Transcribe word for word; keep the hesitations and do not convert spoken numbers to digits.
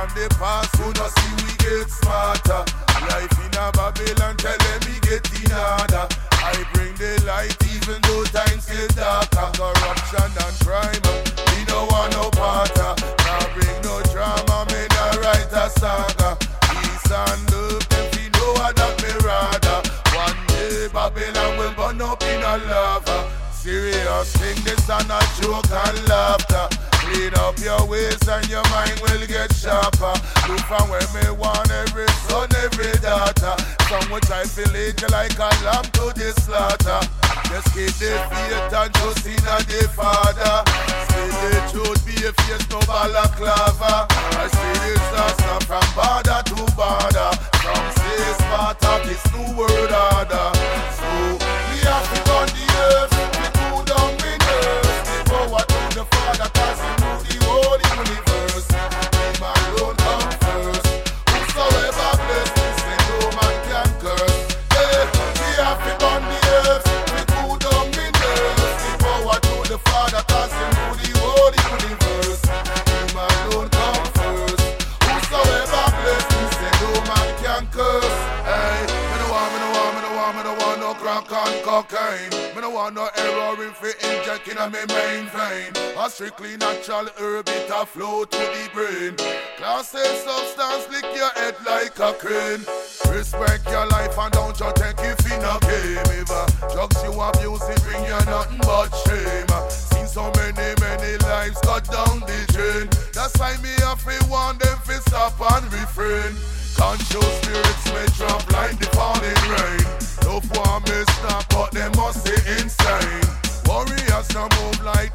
from the past, you know see we get smarter. Life in a Babylon, tell them we get in order. I bring the light even though times get darker. Corruption and crime, we don't want no partner. Now bring no drama, me not write a saga. Peace and love, if you know what that me rather. One day Babylon will burn up in a lava. Serious thing, this and a joke and laughter. Clean up your ways and your mind will get sharper. Look from where me want every son, every daughter. Some which I feel age like a lamb to the slaughter. Just keep the faith and trust in a the Father. Say the truth, be a face, no balaclava. I say this answer from border to border. Some say Sparta, this new world order. So we have to on the earth, we cool down the nerves. We forward to the Father, cause he knew the whole universe. Him alone come first. Whosoever bless me, say no man can curse. Hey, we have to on the earth, we cool down the nerves. We forward to the Father, cause he knew the whole universe. Him alone come first. Whosoever bless me, say no man can curse. Hey, me no want, me no want, me no want, me no want no crack and cocaine. Me no want no heroin for injecting a me main vein. A strictly natural herb, it a flow to the brain. Class A substance, lick your head like a crane. Respect your life and don't you take it in a game. If uh, drugs you abuse, it bring you nothing but shame. Seen so many, many lives cut down the drain. That's why me have to want them to stop and refrain. Conscious spirits may drop like the falling rain. No one may stop, but they must stay insane. Warriors now move like